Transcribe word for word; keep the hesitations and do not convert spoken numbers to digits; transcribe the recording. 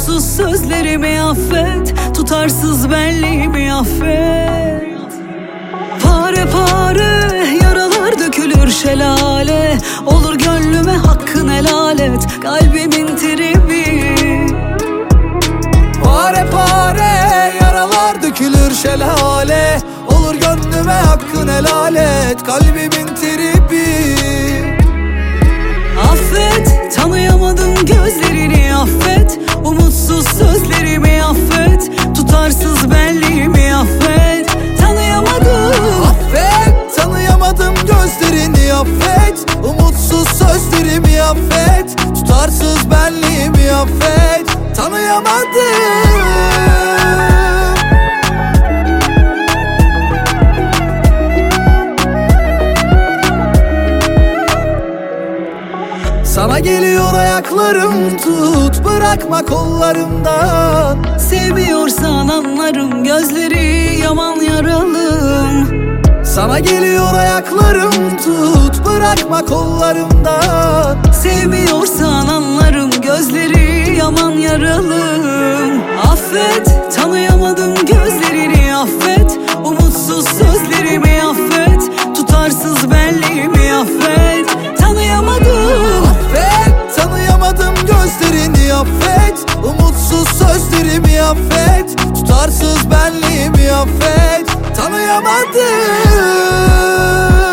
umutsuz sözlerimi affet, tutarsız benliğimi affet. Pare pare yaralar dökülür şelale, olur gönlüme hakkın helal et, kalbimin tribi. Pare pare yaralar dökülür şelale, olur gönlüme hakkın helal et, kalbimin tribi. Affet, tanıyamadım gözlerini affet, umutsuz sözlerimi affet, tutarsız benliğimi affet. Tanıyamadım. Affet, tanıyamadım gözlerini affet, umutsuz sözlerimi affet, tutarsız benliğimi affet. Tanıyamadım. Sana geliyor ayaklarım, tut bırakma kollarımdan. Sevmiyorsan anlarım, gözleri yaman yaralım. Sana geliyor ayaklarım, tut bırakma kollarımdan. Sevmiyorsan anlarım, gözleri yaman yaralım. Affet, tanıyamadım gözlerini affet, umutsuz sözlerimi affet, tutarsız benliğimi affet. Tanıyamadım. Affet, tanıyamadım gözlerini affet, umutsuz sözlerimi affet, tutarsız benliğimi affet. Tanıyamadım.